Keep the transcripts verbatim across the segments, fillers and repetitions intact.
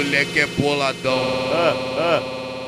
moleque é boladão. Ah, ah.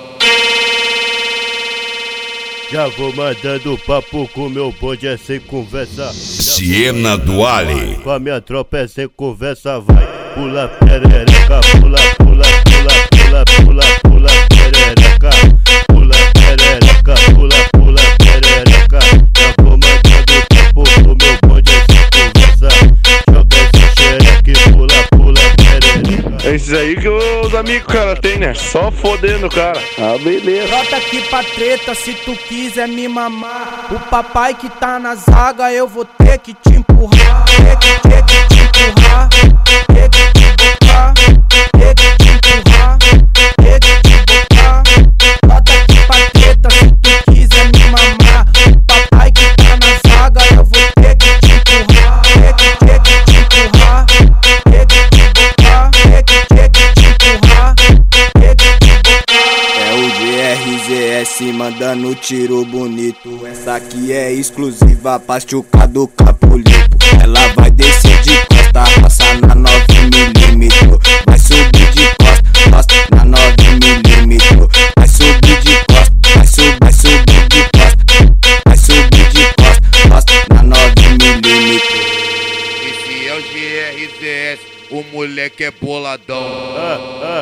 Já vou mandando papo com meu bonde, é sem conversa. Siena Duale. Com a minha tropa é sem conversa, vai. Pula perereca, pula, pula, pula, pula, pula, pula perereca. Pula perereca, pula, pula perereca. Já vou mandando papo com meu bonde, é sem conversa. Joga esse xereque, pula, pula perereca. É isso aí que os amigos cara tem, né? Só fodendo o cara. Ah, beleza. Brota aqui pra treta, se tu quiser me mamar. O papai que tá na zaga, eu vou ter que te empurrar. Ter que, ter que te empurrar. Ter que te botar. Ter que te empurrar. Ter que te botar. Brota aqui pra treta, se tu quiser me mamar. O papai que tá na zaga, eu vou ter que te empurrar. Ter que, ter que te empurrar. Ter que te botar. Ter que, ter que te empurrar. Ter que te botar. É o G R Z S mandando tiro bonito. Essa aqui é exclusiva pra chuca do Capulito. Ela vai descer de costa, passa na nove milímetros. Vai subir de costa, costa na nove milímetros. Vai subir de costa, vai subir, vai subir de costa. Vai subir de costa, costa na nove milímetros. Esse é o G R Z S, o moleque é boladão. Ah, ah.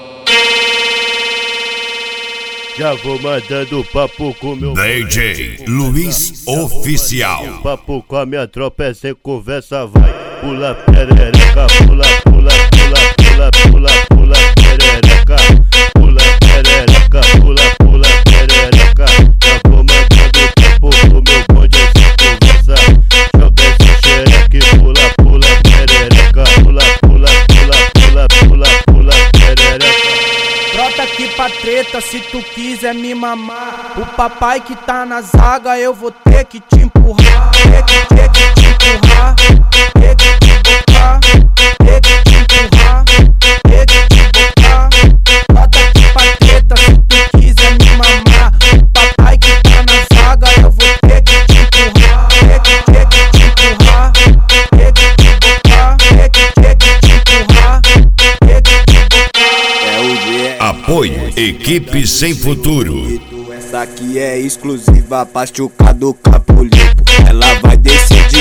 Já vou mandando papo com meu D J Luiz Oficial. Papo com a minha tropa é sem conversa, vai. Pula perereca, pula, pula, pula, pula, pula, pula perereca. Pula perereca, pula, pula perereca. Já vou mandando papo com meu bonde é sem conversa. Joga esse xereque, pula, pula perereca. Pula, pula, pula, pula, pula, pula perereca. Brota aqui pra treta, se tu quiser me mamar. O papai que tá na zaga, eu vou ter que te empurrar. Ter que, ter que te empurrar. Ter que te botar. Ter que te empurrar. Ter que te botar. Brota aqui pra treta, se tu quiser me mamar. O papai que tá na zaga, eu vou ter que te empurrar. Ter que, ter que te empurrar. Ter que te botar. Ter que, ter que te empurrar. Ter que te botar. É o G R Z. Apoio Equipe Sem Futuro. Essa aqui é exclusiva pra chuca do Capulito. Ela vai descer